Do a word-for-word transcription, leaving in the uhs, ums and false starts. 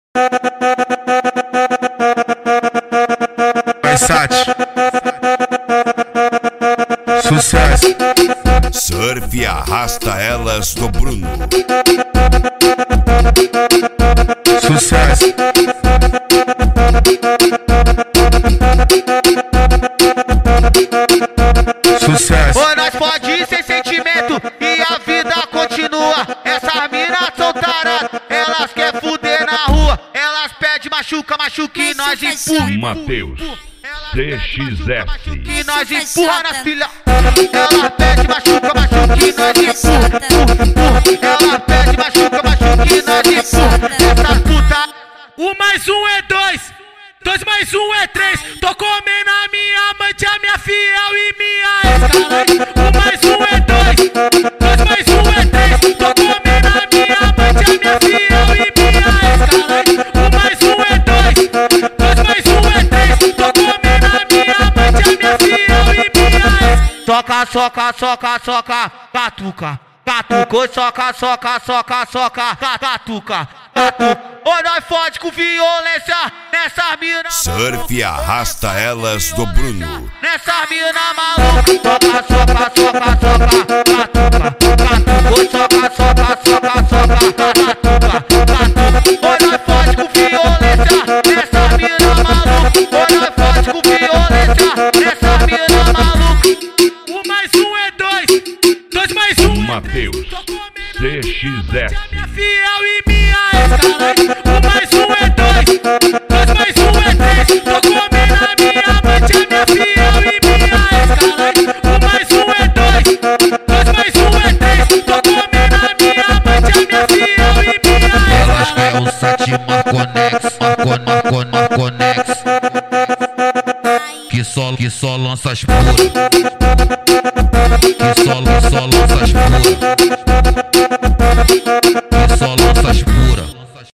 Versace. Sucesso. Surf arrasta elas do Bruno. Sucesso. Sucesso. Ô, nós pode ir sem sentimento e a vida continua. Essas minas são taradas, elas querem fuder na rua. Elas pedem machuca, machuca e nós empurra. Mateus C X S. E nós empurra na filha. Ela pede machuca, machuca e nós empurra. Ela pede machuca, machuca e nós empurra. Essa puta. Um mais um é dois, dois mais um é três. Tô comendo a minha amante, a minha fiel e minha ex. Um mais um é dois, dois mais um é três. Tô comendo a minha amante, a minha fiel e minha ex. Um mais um é dois, dois mais um é três. Tô comendo a minha amante, a minha fiel e minha ex. Soca, soca, soca, soca, catuca. Catuca, soca, soca, soca, soca, catuca, catuca. Ô, nós fode com violência nessa mina. Surf arrasta elas do Bruno. Nessa mina maluca. Soca, soca, soca, soca, catuca, catuca. Soca, soca, soca, soca, catuca, catuca. Ô, nós fode com violência nessa mina maluca. Ô, nós fode com violência nessa mina maluca. Um mais um é dois, dois mais um é Mateus C X S. minha fiel e minha ex. Um mais um é dois, dois mais um é três. Tô comendo a minha amante, a minha fiel e minha ex. Um mais um é dois, dois mais um é três. Tô comendo a minha amante, a minha fiel e minha ex. Elas querem o sete Marconex, Marcon, Marcon, Marconex. Que só, que só lança as puras. Que só, que só lança as puras.